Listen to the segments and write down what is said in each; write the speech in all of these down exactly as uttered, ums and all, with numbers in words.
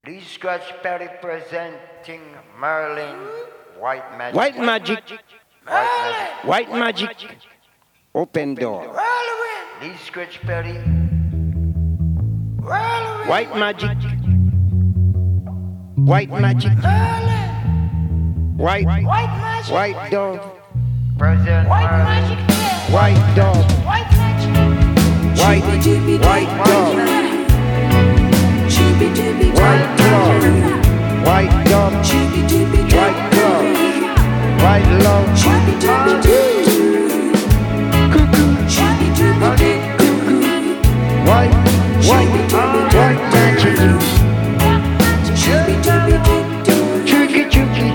Lee Scratch Perry presenting Merlin White Magic. White magic, White Magic. white magic, open door. Lee Scratch Perry. White magic, white magic, white, white dog, Present Merlin. white dog, white, white dog, white dog, white dog, white dog, white love, cuckoo, white, white, white magic, chooky chooky,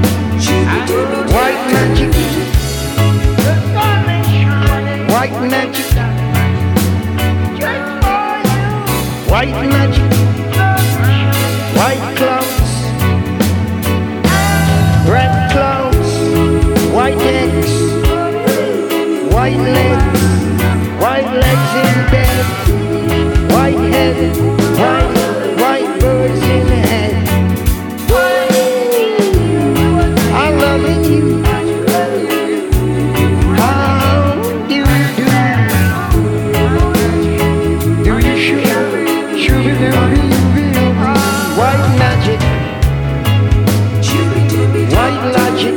white magic, white magic, white magic, white clouds, red clouds, white eggs, white legs, white legs in bed, white head, white, white birds in the head. I love you. How do you do? Do you sugar, sugar, do you feel? White magic, white logic,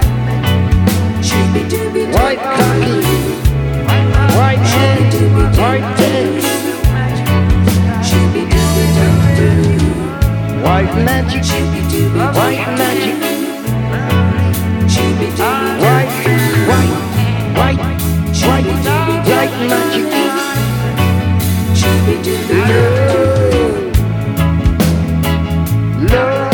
white cocky, white hand, white legs, white magic, white magic, white, white, white, white, white magic. Love,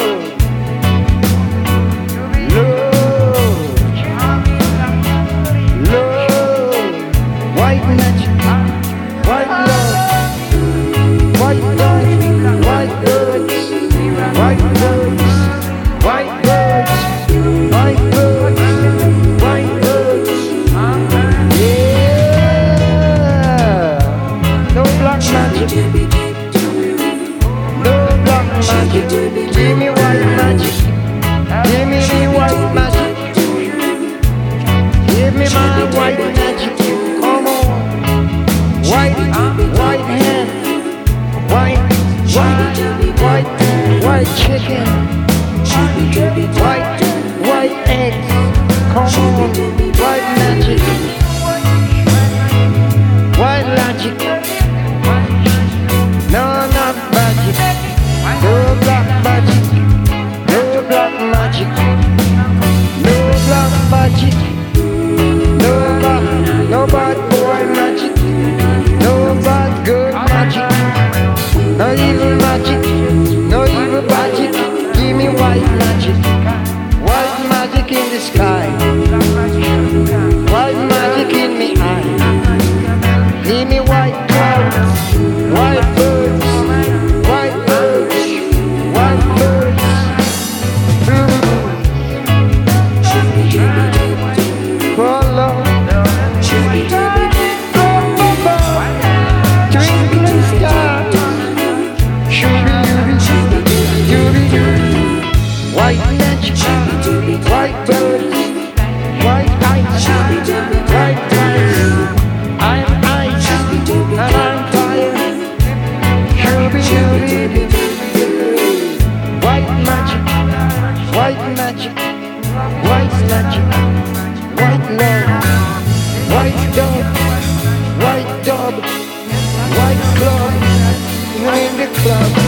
love, love, love, white magic, white love, white birds, white birds, white birds, white birds, white birds, white birds. Yeah, no black magic, no black magic. Give me white magic, give me the white magic, give me my white magic. Come on, white, white hand, white, white, white, white chicken, white, white eggs. Come on, white magic, white magic. No, not magic. No black magic. No black magic. No black magic. No bad, no bad boy magic. No bad girl magic. No evil magic. No evil magic. Give me white magic. White magic in the sky. White magic in me eye. Give me white clouds. White birds. White birds. White birds. For love. Twinkling star. Shooby-dooby-dooby-dooby. White magic. White birds. White eyes. White eyes. I'm ice. And I'm tired. Shooby-dooby-dooby. White magic. White magic. White magic. White love. White dog. White dog. White club. In the club.